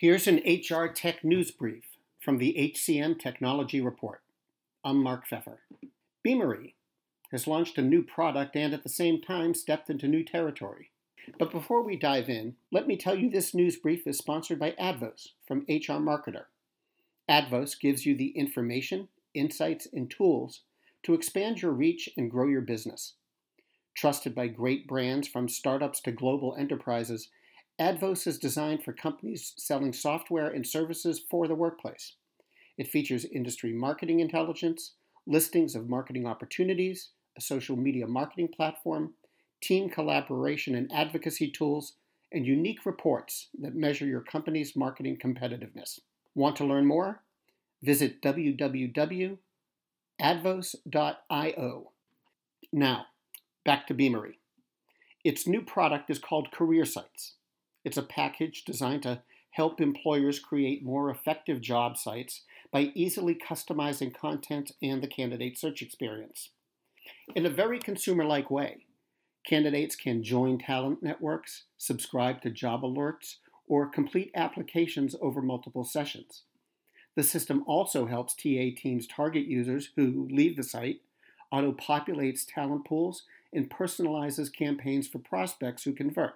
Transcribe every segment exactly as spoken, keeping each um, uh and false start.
Here's an H R Tech News Brief from the H C M Technology Report. I'm Mark Pfeffer. Beamery has launched a new product and at the same time stepped into new territory. But before we dive in, let me tell you this news brief is sponsored by Advos from H R Marketer. Advos gives you the information, insights, and tools to expand your reach and grow your business. Trusted by great brands from startups to global enterprises, Advos is designed for companies selling software and services for the workplace. It features industry marketing intelligence, listings of marketing opportunities, a social media marketing platform, team collaboration and advocacy tools, and unique reports that measure your company's marketing competitiveness. Want to learn more? Visit w w w dot advos dot i o. Now, back to Beamery. Its new product is called Career Sites. It's a package designed to help employers create more effective job sites by easily customizing content and the candidate search experience. In a very consumer-like way, candidates can join talent networks, subscribe to job alerts, or complete applications over multiple sessions. The system also helps T A teams target users who leave the site, auto-populates talent pools, and personalizes campaigns for prospects who convert.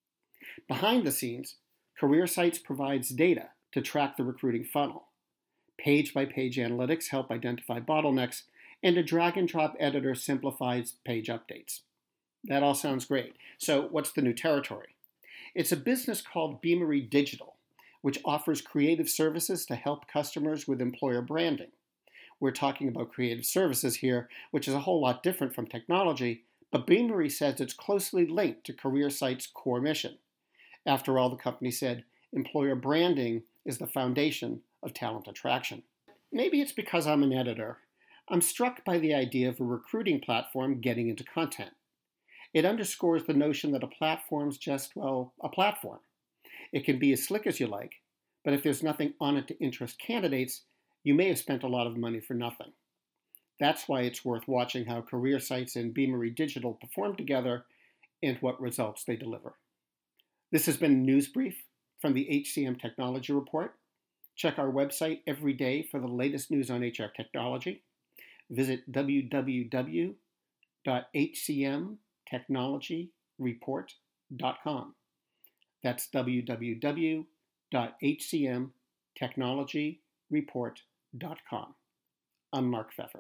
Behind the scenes, Career Sites provides data to track the recruiting funnel. Page-by-page analytics help identify bottlenecks, and a drag-and-drop editor simplifies page updates. That all sounds great. So what's the new territory? It's a business called Beamery Digital, which offers creative services to help customers with employer branding. We're talking about creative services here, which is a whole lot different from technology, but Beamery says it's closely linked to Career Sites' core mission. After all, the company said employer branding is the foundation of talent attraction. Maybe it's because I'm an editor. I'm struck by the idea of a recruiting platform getting into content. It underscores the notion that a platform's just, well, a platform. It can be as slick as you like, but if there's nothing on it to interest candidates, you may have spent a lot of money for nothing. That's why it's worth watching how Career Sites and Beamery Digital perform together and what results they deliver. This has been a news brief from the H C M Technology Report. Check our website every day for the latest news on H R technology. Visit w w w dot h c m technology report dot com. That's w w w dot h c m technology report dot com. I'm Mark Pfeffer.